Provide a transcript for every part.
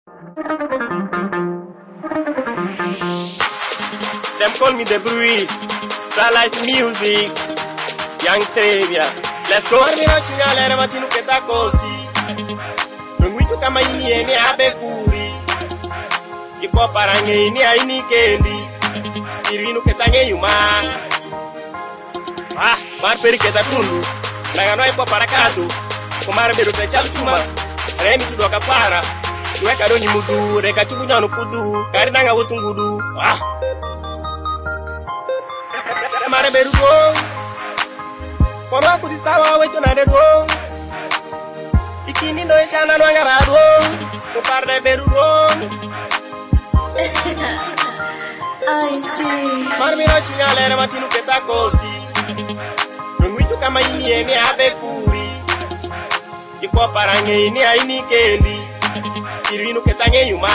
Them call me the Bruit, Starlight Music, Young Savior. Let's go. Marmira chunyale matinu keta kosi. Nungwitu kama ini ene abekuri. Ipo parange ini aini kendi. Irinu ketange yuma. Marperi keta tundu. Nangano ipo parakatu. Kumara beru pechal chuma. Remi tudo kapara. Tuweka doni mudu, reka chukunya no kudu. Kari nanga utungudu. Mare beru go. Kono kudisawa wecho na dedo. Ikini no eshana no ngarado. Ko parle beru go. I see. Marmira chunyale matinu keta kosi. Nungwitu kama ini ene abekuri. Ipo parange ini aini kendi. Irinu ketange yuma.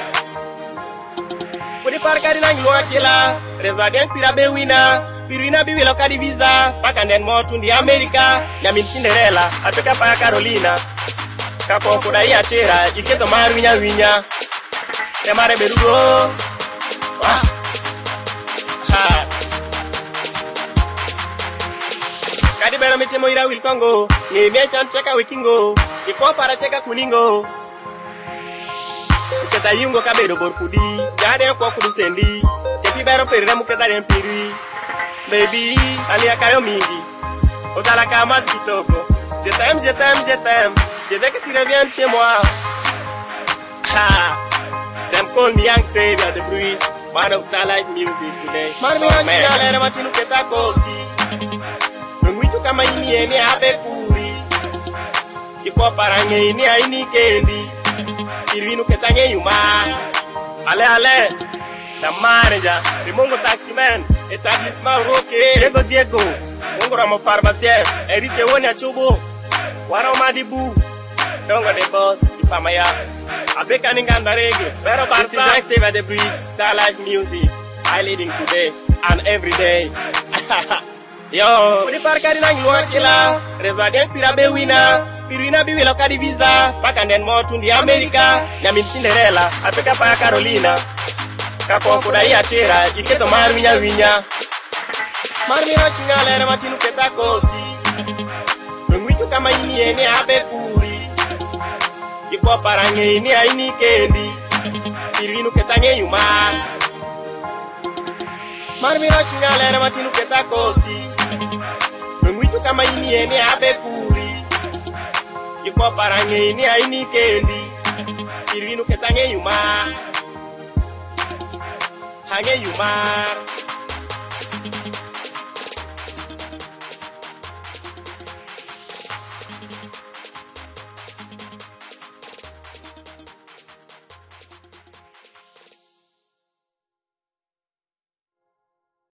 Kudi parkari nangilu akila. Rezadien pirabe wina. Pirina biwilo kadi visa. Pakanden motundi Amerika. Nyamin Cinderella. Apeka pa Carolina. Kako kuda iya tera. Iketo maru winya. Temare berugo. Kadi bero mitemo ira wilkongo. Ngeme chan cheka wikingo. Iko para cheka kuningo. Keta yungo kabedo borkudi. Jade kwa kudu sendi. Kepi bero perire muketa rempiri. Baby, alia kayo mingi. Ozala kama kitoko. Je t'aime. Je veux que tu reviennes chez moi. Them call me Young Savior, the Bruit, man of Starlight Music today. Marmira chunyale matinu keta kosi. Nungwitu kama ini ene abekuri. Ipo parange ini aini kendi. Irinu ketange yuma. Ale. The manager, the Mongo taxi man, établissement Roque, Diego, Mongo Ramo pharmacien, Erite Wonya Chubo, Wara Madibu, Dongo the boss, Ifamaya, Abeka Ninganda Reggae, Vero Barca, this is Young Savior the Bridge, Starlight Music, I leading today and every day. Yo, Kudi Parkari Nangilu Akila, Rezadien pirabe wina, Pirina biwilo kadi visa, Pakanden motundi Amerika, Nyamin Cinderella, Apeka pa Carolina. Kako kuda iya tera, iketo maru winya. Marmira chunyale matinu keta kosi. Nungwitu kama ini ene abekuri. Ipo parange ini aini kendi. Irinu ketange yuma. Marmira chunyale matinu keta kosi. Nungwitu kama ini ene abekuri. Ipo parange ini aini kendi. Irinu ketange yuma. Hange yumar.